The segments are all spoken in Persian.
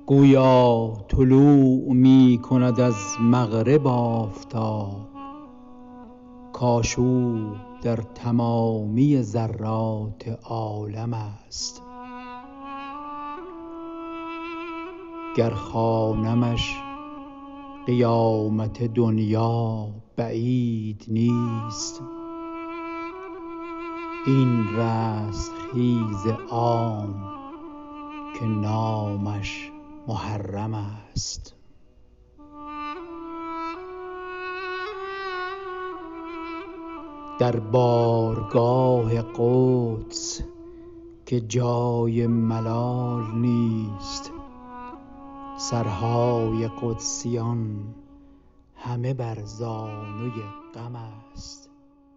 گویا طلوع می کند از مغرب آفتاب، کآشوب در تمامی ذرات عالم است. گر خوانمش قیامت دنیا بعید نیست، این رستخیز عام که نامش محرم است. در بارگاه قدس که جای ملال نیست، سرهای قدسیان همه بر زانوی غم است.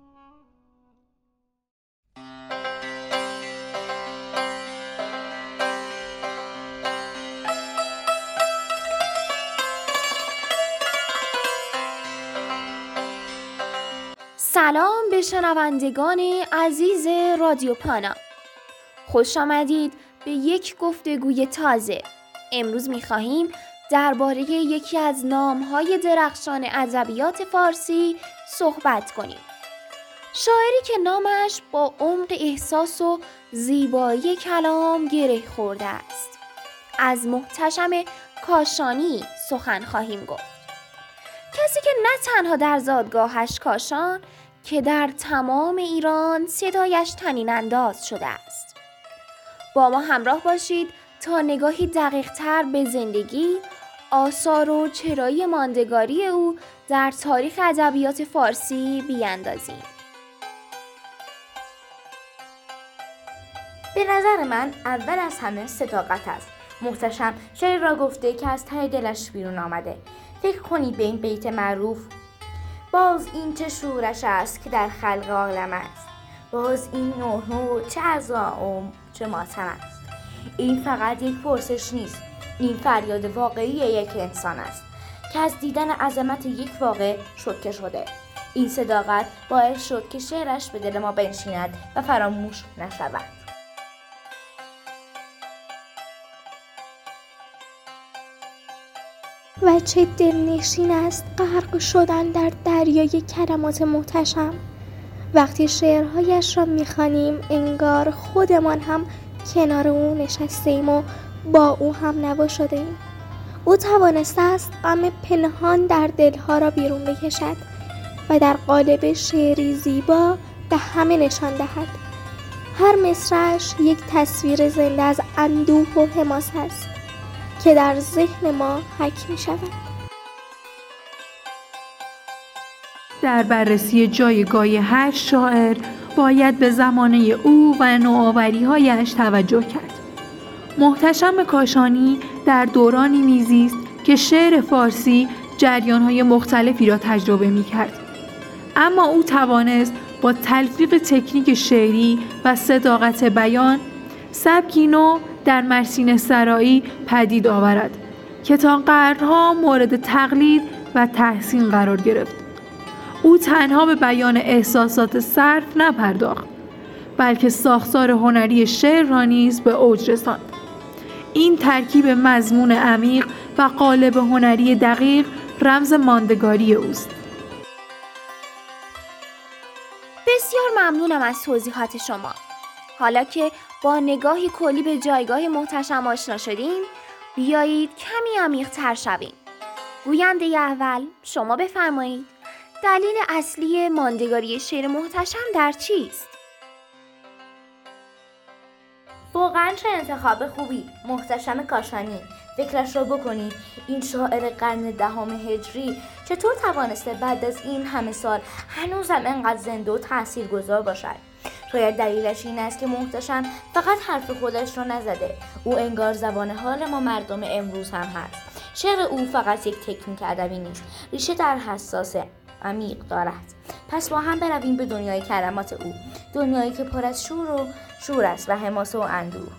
سلام به شنوندگان عزیز رادیو پانا. خوش آمدید به یک گفتگوی تازه. امروز می‌خواهیم درباره یکی از نام‌های درخشان ادبیات فارسی صحبت کنیم. شاعری که نامش با عمق احساس و زیبایی کلام گره خورده است. از محتشم کاشانی سخن خواهیم گفت. کسی که نه تنها در زادگاهش کاشان که در تمام ایران صدایش طنین انداز شده است. با ما همراه باشید تا نگاهی دقیق‌تر به زندگی، آثار و چرایی ماندگاری او در تاریخ ادبیات فارسی بیاندازیم. به نظر من اول از همه صداقت است. محتشم شعری را گفته که از ته دلش بیرون آمده. فکر کنید به این بیت معروف: باز این چه شورش است که در خلق عالم است، باز این نوح چه عزا چه ماتم است. این فقط یک پرسش نیست، این فریاد واقعی یک انسان است که از دیدن عظمت یک واقع شوکه شده. این صداقت باعث شد که شعرش به دل ما بنشیند و فراموش نشود. و چه دلنشین است غرق شدن در دریای کلمات محتشم. وقتی شعرهایش را می‌خوانیم انگار خودمان هم کنار او نشسته‌ایم و با او هم نوا شده‌ایم. او توانسته است غم پنهان در دلها را بیرون بکشد و در قالب شعری زیبا به همه نشان دهد. هر مصرعش یک تصویر زنده از اندوه و حماس است که در ذهن ما حک می شود. در بررسی جایگاه هر شاعر باید به زمانه او و نوآوری‌هایش توجه کرد. محتشم کاشانی در دورانی میزیست که شعر فارسی جریان‌های مختلفی را تجربه می‌کرد. اما او توانست با تلفیق تکنیک شعری و صداقت بیان سبکی نو در مرسین سرایی پدید آورد که تا قرنها مورد تقلید و تحسین قرار گرفت. او تنها به بیان احساسات صرف نپرداخت، بلکه ساختار هنری شعر را نیز به اوج رساند. این ترکیب مضمون عمیق و قالب هنری دقیق رمز ماندگاری اوست. بسیار ممنونم از توضیحات شما. حالا که با نگاهی کلی به جایگاه محتشم آشنا شدیم، بیایید کمی عمیق‌تر شویم. گوینده اول، شما بفرمایید دلیل اصلی ماندگاری شعر محتشم در چیست؟ واقعا چه انتخاب خوبی، محتشم کاشانی. فکرش را بکنید، این شاعر قرن 10 هجری چطور توانسته بعد از این همه سال هنوزم انقدر زنده و تاثیرگذار باشد؟ شاید دلیلش این است که محتشم فقط حرف خودش را نزده، او انگار زبان حال ما مردم امروز هم هست. شعر او فقط یک تکنیک ادبی نیست، ریشه در حساس عمیق دارد. پس با هم برویم به دنیای کلمات او، دنیایی که پر از شور است و حماس و اندوه.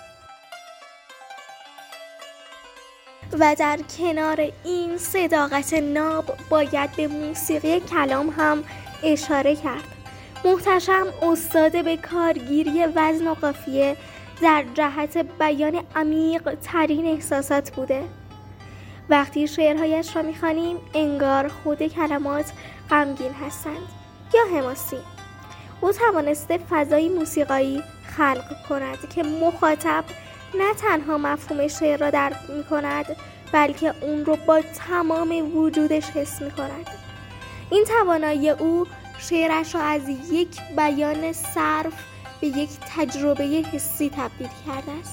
و در کنار این صداقت ناب باید به موسیقی کلام هم اشاره کرد. محتشم استاد به کارگیری وزن و قافیه در جهت بیان عمیق ترین احساسات بوده. وقتی شعرهایش را می‌خوانیم انگار خود کلمات غمگین هستند یا حماسی. او توانسته فضایی موسیقایی خلق کند که مخاطب نه تنها مفهوم شعر را درک می‌کند بلکه اون رو با تمام وجودش حس می‌کند. این توانایی او شعرش را از یک بیان صرف به یک تجربه حسی تبدیل کرده است.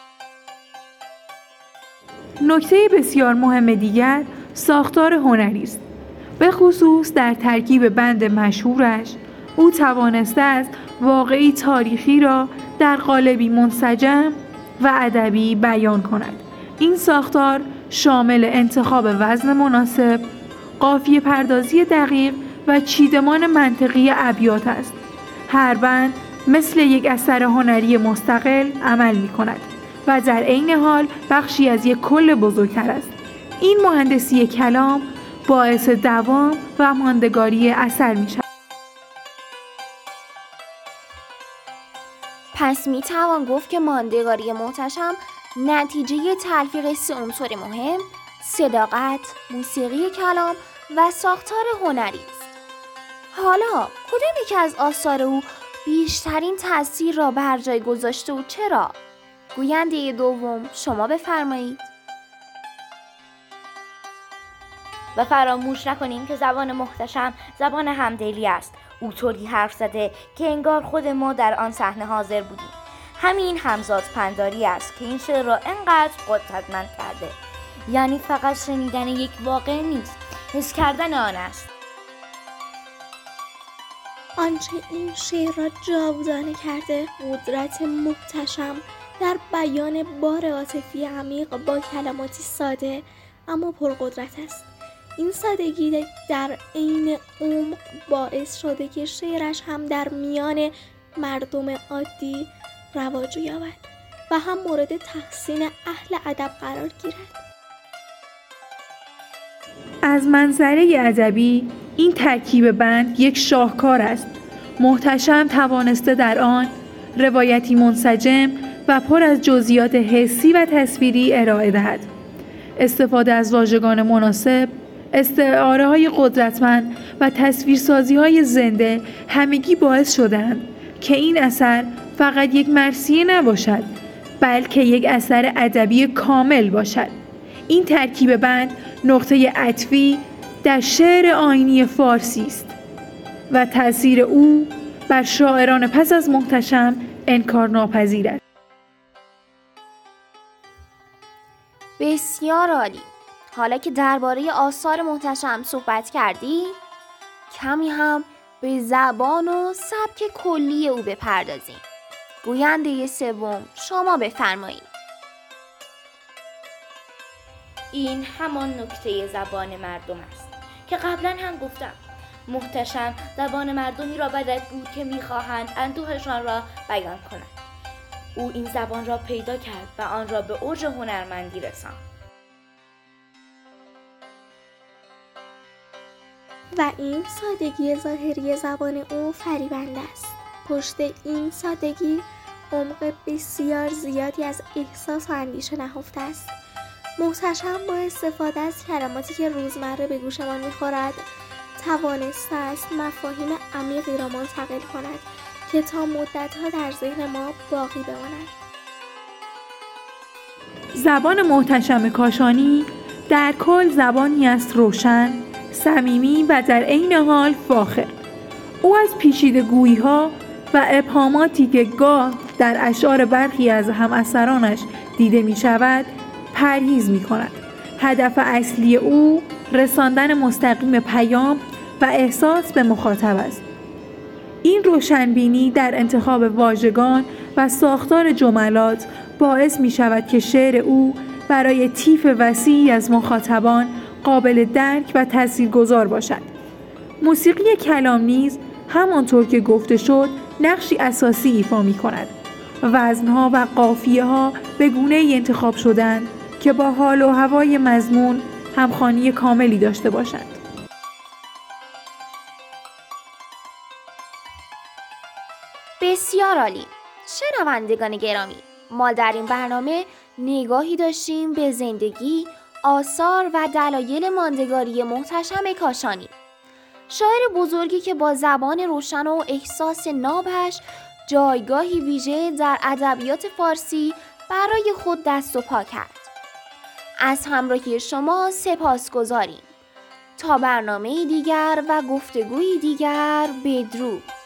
نکته بسیار مهم دیگر ساختار هنری است. به خصوص در ترکیب بند مشهورش او توانسته است واقعی تاریخی را در قالبی منسجم و ادبی بیان کند. این ساختار شامل انتخاب وزن مناسب، قافیه پردازی دقیق و چیدمان منطقی ابیات است. هر بند مثل یک اثر هنری مستقل عمل می کند و در عین حال بخشی از یک کل بزرگتر است. این مهندسی کلام باعث دوام و ماندگاری اثر می شود. پس می توان گفت که ماندگاری محتشم نتیجه تلفیق سه عنصر مهم: صداقت، موسیقی کلام و ساختار هنری است. حالا کدام یکی از آثار او بیشترین تأثیر را بر جای گذاشته و چرا؟ گوینده دوم، شما بفرمایید. و فراموش نکنیم که زبان محتشم زبان همدلی است. او طوری حرف زده که انگار خود ما در آن صحنه حاضر بودیم. همین همزاد پنداری است که این شعر را انقدر قدرتمند کرده. یعنی فقط شنیدن یک واقعه نیست، حس کردن آن است. آنچه این شعر را جاودانه کرده قدرت محتشم در بیان بار عاطفی عمیق با کلماتی ساده اما پرقدرت است. این سادگی در عین عمق باعث شده که شعرش هم در میان مردم عادی رواج یابد و هم مورد تحسین اهل ادب قرار گیرد. از منظره ادبی این ترکیب بند یک شاهکار است. محتشم توانسته در آن روایتی منسجم و پر از جزئیات حسی و تصویری ارائه دهد. استفاده از واژگان مناسب، استعاره‌های قدرتمند و تصویرسازی‌های زنده همگی باعث شدند که این اثر فقط یک مرثیه نباشد، بلکه یک اثر ادبی کامل باشد. این ترکیب بند نقطه عطفی در شعر آیینی فارسی است و تأثیر او بر شاعران پس از محتشم انکارناپذیر است. بسیار عالی. حالا که درباره آثار محتشم صحبت کردی، کمی هم به زبان و سبک کلی او بپردازیم. گوینده سوم، شما بفرمایید. این همان نکته زبان مردم است که قبلا هم گفتم. محتشم زبان مردمی را بلد بود که می‌خواهند اندوهشان را بیان کنند. او این زبان را پیدا کرد و آن را به اوج هنرمندی رساند. و این سادگی ظاهری زبان او فریبنده است. پشت این سادگی عمق بسیار زیادی از احساس و اندیشه نهفته است. محتشم با استفاده از کلماتی که روزمره به گوشمان می‌خورد توانسته است مفاهیم عمیقی را منتقل کند که تا مدت‌ها در ذهن ما باقی بماند. زبان محتشم کاشانی در کل زبانی است روشن، صمیمی و در عین حال فاخر. او از پیچیده‌گویی‌ها و ابهاماتی که گاه در اشعار برخی از هم‌اثرانش دیده می‌شود پرهیز می‌کند. هدف اصلی او رساندن مستقیم پیام و احساس به مخاطب است. این روشنبینی در انتخاب واژگان و ساختار جملات باعث می‌شود که شعر او برای طیف وسیعی از مخاطبان قابل درک و تاثیرگذار باشد. موسیقی کلام نیز همانطور که گفته شد نقشی اساسی ایفا می‌کند. وزن‌ها و قافیه‌ها به گونه‌ای انتخاب شدند که با حال و هوای مضمون همخوانی کاملی داشته باشند. بسیار عالی. شنوندگان گرامی، ما در این برنامه نگاهی داشتیم به زندگی، آثار و دلایل ماندگاری محتشم کاشانی، شاعر بزرگی که با زبان روشن و احساس نابش جایگاهی ویژه در ادبیات فارسی برای خود دست و پا کرد. از همراهی شما سپاسگزاریم. تا برنامه دیگر و گفتگوی دیگر، بدرود.